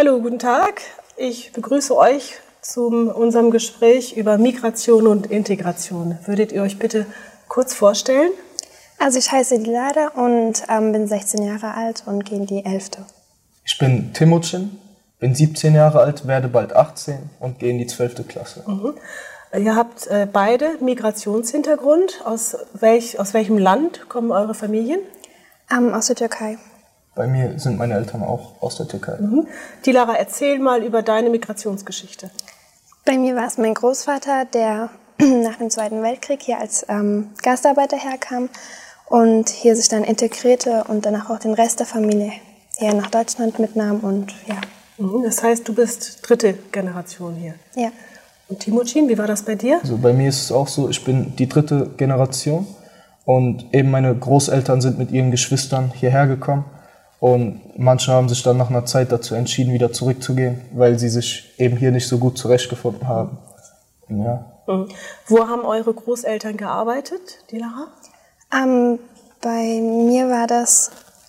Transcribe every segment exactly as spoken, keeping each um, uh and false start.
Hallo, guten Tag. Ich begrüße euch zu unserem Gespräch über Migration und Integration. Würdet ihr euch bitte kurz vorstellen? Also ich heiße Dilara und ähm, bin sechzehn Jahre alt und gehe in die elfte. Ich bin Timotschin, bin siebzehn Jahre alt, werde bald achtzehn und gehe in die zwölfte Klasse. Mhm. Ihr habt äh, beide Migrationshintergrund. Aus, welch, aus welchem Land kommen eure Familien? Ähm, aus der Türkei. Bei mir sind meine Eltern auch aus der Türkei. Mhm. Dilara, erzähl mal über deine Migrationsgeschichte. Bei mir war es mein Großvater, der nach dem Zweiten Weltkrieg hier als ähm, Gastarbeiter herkam und hier sich dann integrierte und danach auch den Rest der Familie hier nach Deutschland mitnahm. Und ja. Mhm. Das heißt, du bist dritte Generation hier. Ja. Und Timotschin, wie war das bei dir? Also bei mir ist es auch so, ich bin die dritte Generation und eben meine Großeltern sind mit ihren Geschwistern hierher gekommen. Und manche haben sich dann nach einer Zeit dazu entschieden, wieder zurückzugehen, weil sie sich eben hier nicht so gut zurechtgefunden haben. Ja. Mhm. Wo haben eure Großeltern gearbeitet, Dilara? Ähm, bei mir war das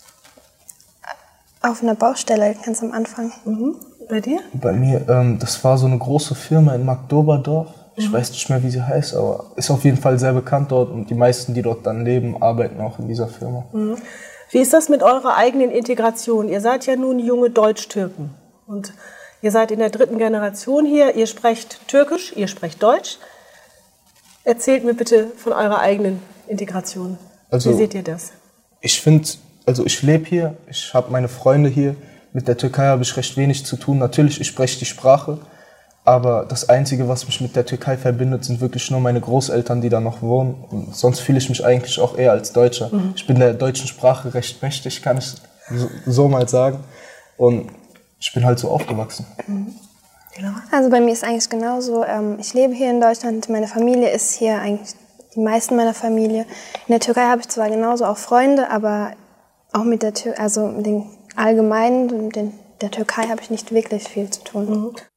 auf einer Baustelle ganz am Anfang. Mhm. Bei dir? Bei mir, ähm, das war so eine große Firma in Magdoberdorf. Ich mhm. weiß nicht mehr, wie sie heißt, aber ist auf jeden Fall sehr bekannt dort. Und die meisten, die dort dann leben, arbeiten auch in dieser Firma. Mhm. Wie ist das mit eurer eigenen Integration? Ihr seid ja nun junge Deutsch-Türken und ihr seid in der dritten Generation hier. Ihr sprecht Türkisch, ihr sprecht Deutsch. Erzählt mir bitte von eurer eigenen Integration. Also, wie seht ihr das? Ich finde, also ich lebe hier, ich habe meine Freunde hier. Mit der Türkei habe ich recht wenig zu tun. Natürlich, ich spreche die Sprache, aber das Einzige, was mich mit der Türkei verbindet, sind wirklich nur meine Großeltern, die da noch wohnen. Und sonst fühle ich mich eigentlich auch eher als Deutscher. Mhm. Ich bin der deutschen Sprache recht mächtig, kann ich so, so mal sagen. Und ich bin halt so aufgewachsen. Mhm. Genau. Also bei mir ist es eigentlich genauso. Ich lebe hier in Deutschland, meine Familie ist hier, eigentlich die meisten meiner Familie. In der Türkei habe ich zwar genauso auch Freunde, aber auch mit der Tür, also mit den allgemeinen, mit den, der Türkei habe ich nicht wirklich viel zu tun. Mhm.